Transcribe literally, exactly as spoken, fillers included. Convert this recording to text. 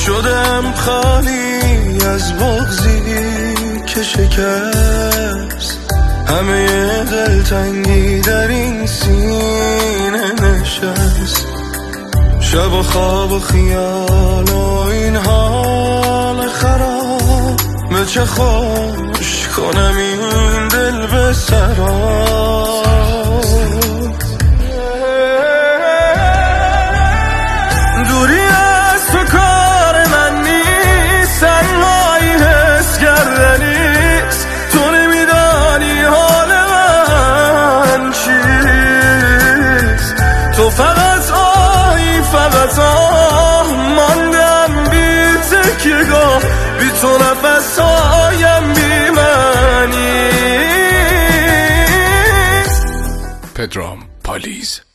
شدم خالی از بغضی که شکست، همه دلتنگی در این سینه نشست. شب و خواب و خیال و این حال خراب، به چه خوش کنم این دل به سراب. دوری از تو کار من نیست، تنهایی حس کردنیست. تو نمیدانی حال من چیست، تو فقط آهی فقط آه. ماندم بی تکیه‌گاه، بی تو نفس هایم بی معنیست. پدرام پالیز.